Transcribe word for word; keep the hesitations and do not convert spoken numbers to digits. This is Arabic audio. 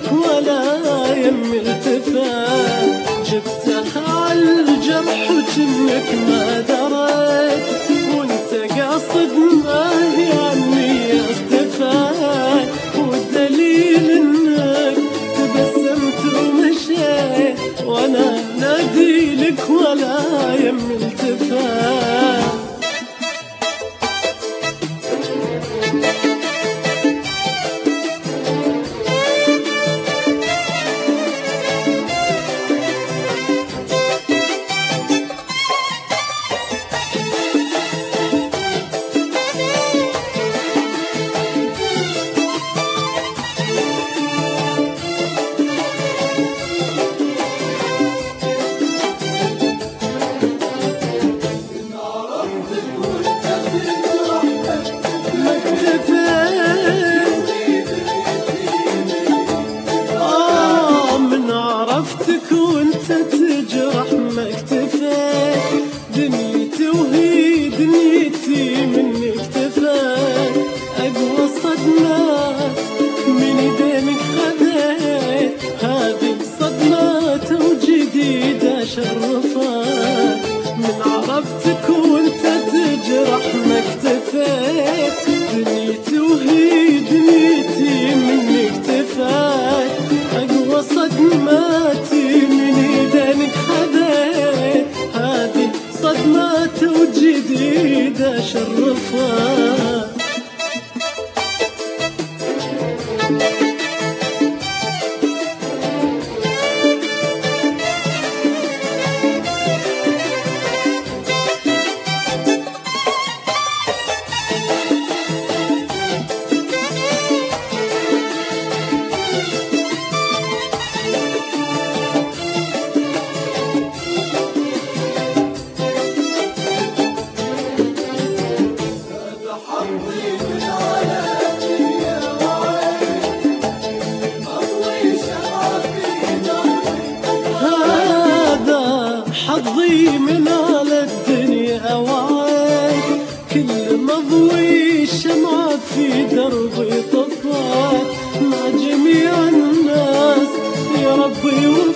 لك ولا يم التفات، جبتها عالجرح وجنك ما دريت، وانت قاصد ما هي عني استفاد، والدليل انك تبسمت ومشيت، وانا نادي لك ولا يم التفات. آه من عرفتك وانت تجرح ما اكتفيت، دنيتي وهي دنيتي منك اكتفيت، اقوى صدمات من ايدينك خذيت، هذه صدمات وجديدة شرفات، من عرفتك وانت تجرح ما اكتفيت، دنيتي وهي دنيتي منك اكتفيت، اقوى صدماتي من ايدينك خذيت، هذه صدمات وجديدة شرفات. حظي من على الدنيا وعيت، كل مضوي شمعة في دربي طفات، مع جميع الناس يا ربي